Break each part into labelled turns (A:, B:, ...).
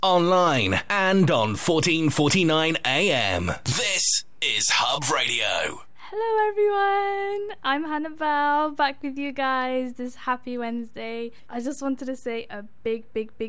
A: online, and on 1449 AM. This is Hub Radio.
B: Hello everyone, I'm Hannibal, back with you guys this happy Wednesday. I just wanted to say a big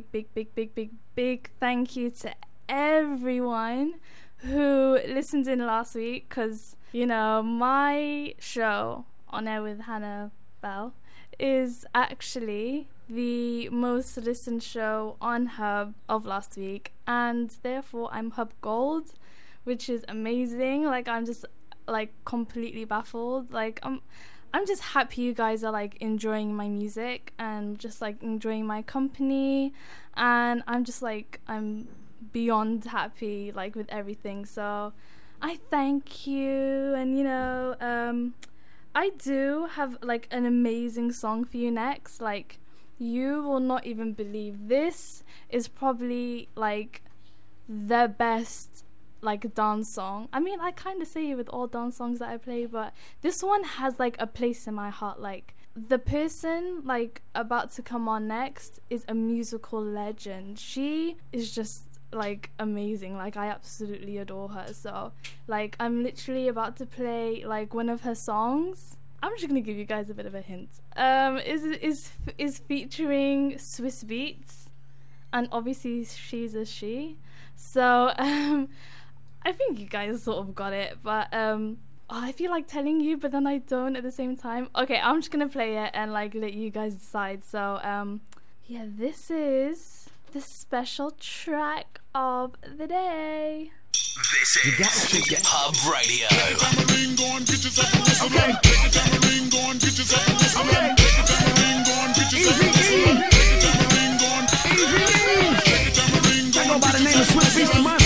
B: thank you to everyone who listened in last week, because, you know, my show, On Air with Hannibal, is actually the most listened show on Hub of last week, and therefore I'm Hub Gold, which is amazing. Like, I'm just completely baffled. Like, I'm just happy you guys are like enjoying my music and just like enjoying my company, and I'm beyond happy like with everything. So I thank you, and you know, I do have like an amazing song for you next. Like, you will not even believe, this is probably like the best like dance song. I mean, I kind of say it with all dance songs that I play, but this one has like a place in my heart. Like, the person like about to come on next is a musical legend. She is just like amazing. Like, I absolutely adore her. So like, I'm literally about to play like one of her songs. I'm just gonna give you guys a bit of a hint. Is featuring Swiss Beats, and obviously she's a she. So I think you guys sort of got it, but I feel like telling you, but then I don't at the same time. Okay, I'm just gonna play it and like let you guys decide. So yeah, this is the special track of the day.
A: This is Hub Radio.
C: I go by the name of Swiss Beats.